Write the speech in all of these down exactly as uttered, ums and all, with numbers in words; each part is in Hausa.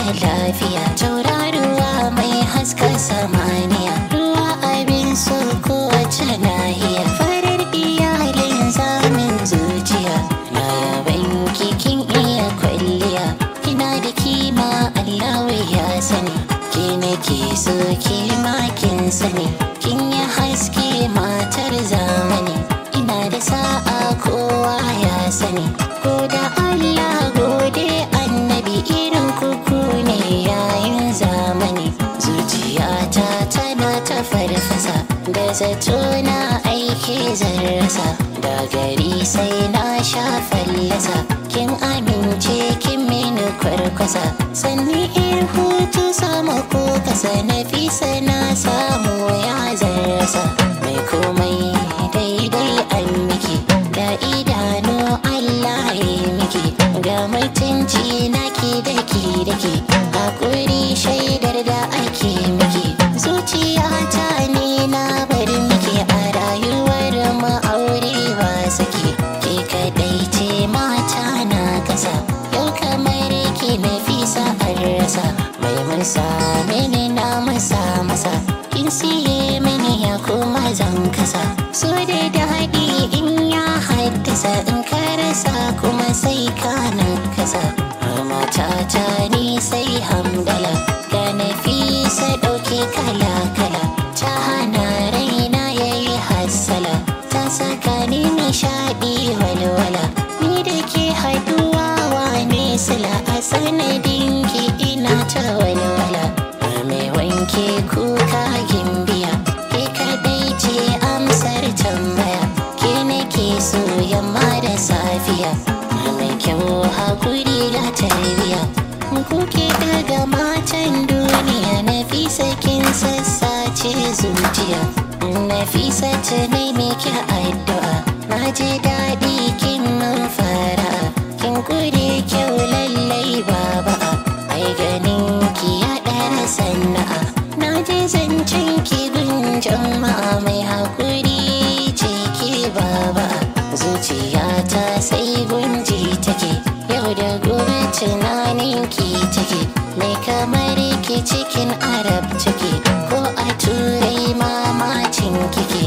lafiya, tauraruwa mai haska samaniya, ruwa abin so kowace nahiya, farar iyalin zamin zuciya, na yaban kin iya kwalliya, kina da kima Allahu ya sani, ki nake so ki ma kin sani, kin yi haske matar zamani, ina da sa'a kowa ya sani, ko da Allah gode annabi irin kuku ne yayin zamani, zuciyata tana ta farfasa da zato na aiki zarrasa, da gari sai na sha fallasa, kin amince kin mini kwarkwasa, sanni in hutu sama ko kasa, nafisa na samu ya zarrasa, mai komai daidai an miki, da idanu Allah ya miki, ga mutunci naki daki daki, hakuri shaidar da ake miki, zuciyata ne na bar miki, a rayuwar mu aure ba saki, ke kadai ce mata na kasa, yau kamar ki nafisa an rasa, mai musa mini na masa masa, kin siye mini ya kuma zan kasa, so da daɗi in ya haddasa, in ka rasa kuma sai ka nakasa, matata ni sai hamdala, ga nafisa ɗauke kala kala, ta hana raina yayi hassala, ta saka ni nishaɗi walwala, ni da ke haduwa wane sila, a sanadin ki ina ta walwala, mai wanke kuka gimbiya, ke kadai ce amsar tambaya, ke nake so yamma da safiya, mai kyau hakuri ga tarbiya, kuke daga matan duniya, nafisa kin sassace zuciya, nafisa ta nai miki addu'a, na ji daɗi kin mun fara, kin kure kyau lallai baba, ai ganin ki ya ɗara sana'a, na ji zancen ki gun jama'a, mai hakuri ce ki baba, zuciyata sai gunji take, yau da gobe tunanin ki take, mai kamar ki cikin arab take, ko a turai mamacin kike,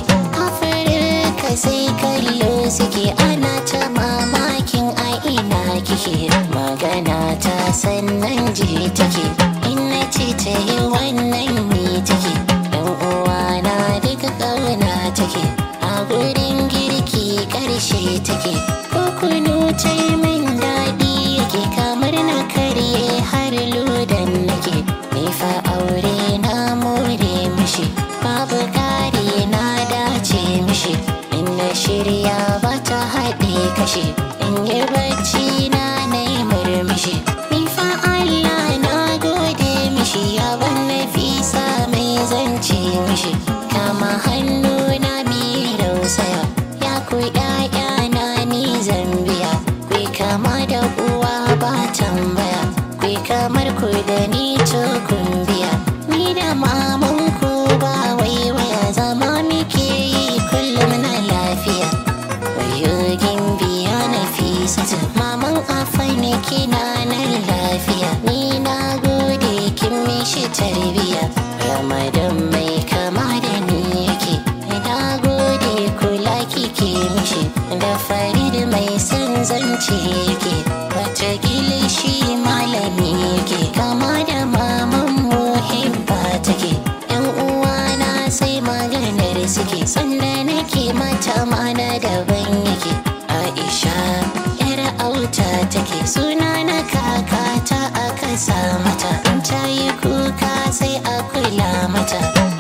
afirka sai kallo suke, ana ta mamakin a ina kike, magana ta sannan ji take, in na ce ta yi wannan ni take, yan uwana duka ƙauna take, a gurin girki ƙarshe take, ko kunu ta yi min daɗi yake, kamar na karye har ludan nake, ni fa aure na more mishi, babu ƙari na dace mishi, in na shirya ba ta haɗe kashe, in yi bacci na na yi murmushi, ni fa Allah na gode mishi, ya ban nafisa mai zance mishi, kama hannu na mi rausaya, ya ku ƴaƴa na ni zambiya, ku kama da uwa ba tambaya, ku kamar ku da ni to kun biya, ni da maman ku ba waiwaya, zama muke yi kullum na lafiya, wayo gimbiya nafisa, maman afani kina nan lafiya, ni na gode kin mishi tarbiya, ramadan mai kama da ni yake, na gode kula kike mishi, da farid mai son zance yake, wata shi malami yake, kama da maman muhibba take, yan uwana sai maganar suke, sanda nake mata mana daban yake, Aisha yar auta take, suna na kakata aka sa mata, in ta yi kuka sai a kula mata,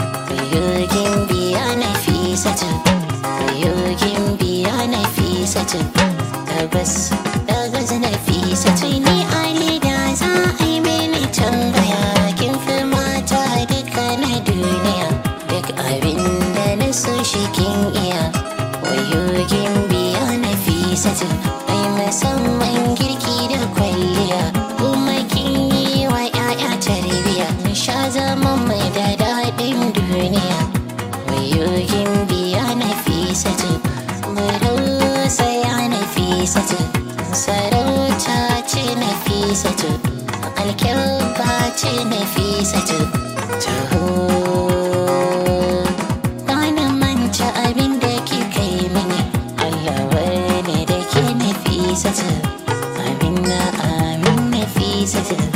kuyogin biya nafisatu, kuyogin biya nafisatu, tabbas tabbas nafisatu, ni ali da za a yi mini tambaya, kin fi mata duka na duniya, duk abin da na so shi kin iya, wayogin biya nafisatu, ai musamman girki da kwalliya, kuma kin yi wa 'ya'ya tarbiya, sha zaman mai da daɗin duniya, wayogin biya nafisatu, burausa ya nafisatu, sarauta ce nafisatu, alkyabba ce Nafisatu. Taho bana manta abin da kika yi mini, Allah wani da ke Nafisatu. Amin na amin Nafisatu.